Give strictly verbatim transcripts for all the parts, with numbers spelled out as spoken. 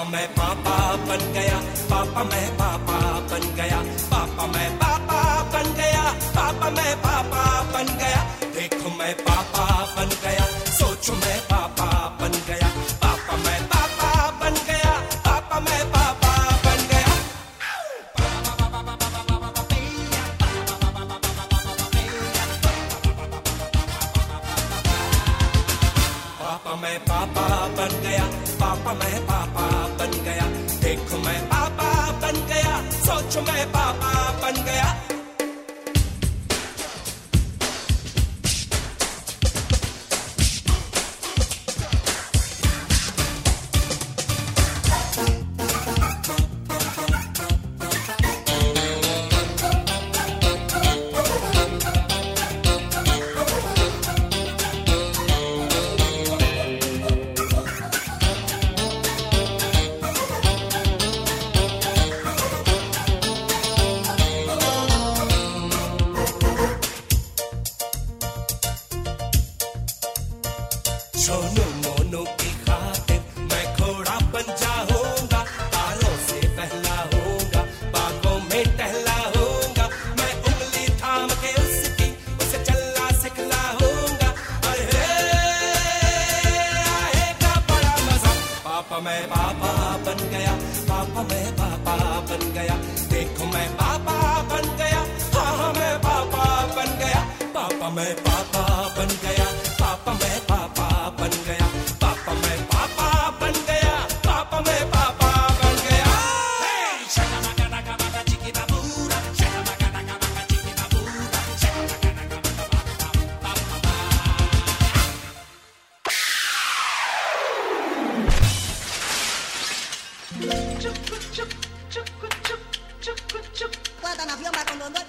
मैं पापा बन गया, पापा मैं पापा बन गया, पापा मैं पापा बन गया, पापा मैं पापा बन गया। देखो मैं पापा बन गया, सोचो मैं पापा बन गया, पापा मैं पापा बन गया, पापा मैं पापा बन गया। पापा मैं पापा बन गया, पापा मैं पापा बन गया। देखो मैं पापा बन गया, सोचो मैं पापा बन गया। सोनू मोनू की खातिर मैं घोड़ा बन जाऊंगा, तारों से बहला होऊंगा, बागों में टहला होऊंगा, मैं उंगली थाम के उसकी उसे चलना सिखला होऊंगा। अरे आएगा बड़ा मजा। पापा मैं पापा बन गया, पापा मैं पापा बन गया। देखो मैं पापा बन गया, हाँ हाँ मैं पापा बन गया, पापा मैं पापा बन गया, पापा मैं पापा बन गया, पापा मैं पापा बन गया, पापा मैं पापा बन गया। Guarda na fiamma con l'onda.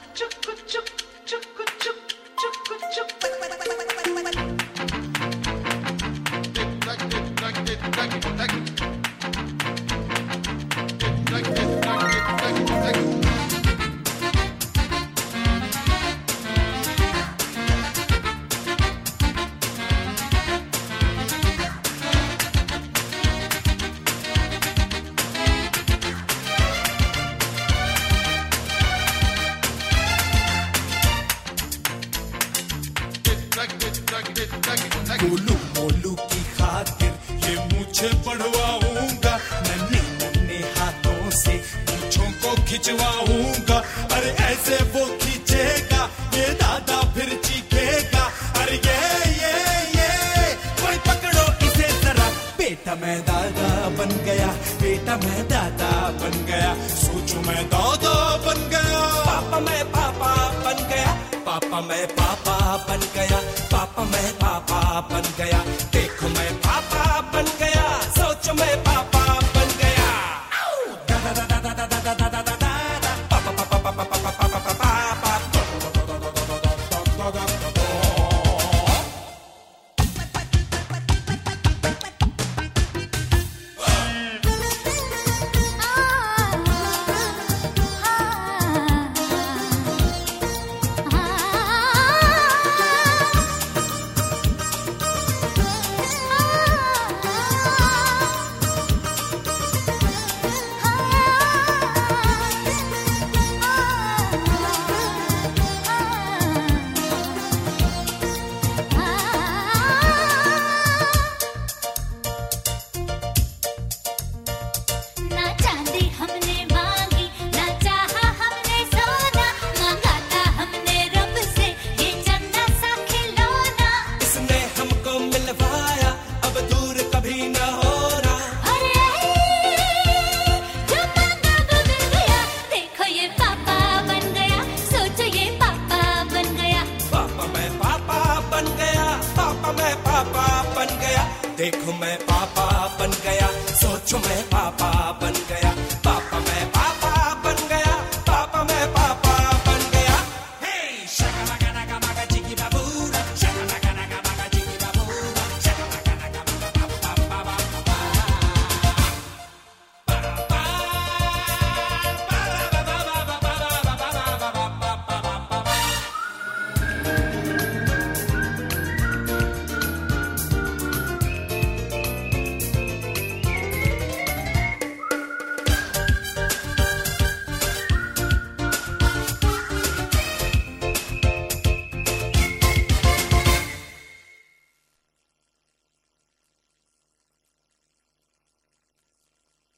Golu Molu की खातिर ये मुझे बढ़वाऊंगा, नन्हे नन्हे हाथों से मूंछों को खिंचवाऊंगा। अरे ऐसे वो खींचेगा ये दादा फिर चीखेगा। अरे ये ये ये कोई पकड़ो इसे जरा। बेटा मैं दादा बन गया, बेटा मैं दादा बन गया, सोचो मैं दादा बन गया। पापा मैं पापा बन गया, पापा मैं पापा बन गया, पापा मैं पापा बन गया। देखो मैं पापा बन गया, सोचो मैं पापा बन गया। दादा दादा दादा दादा दादा दादा पापा पापा पापा पापा पापा पापा देखो मैं पापा बन गया, सोचो मैं पापा बन गया।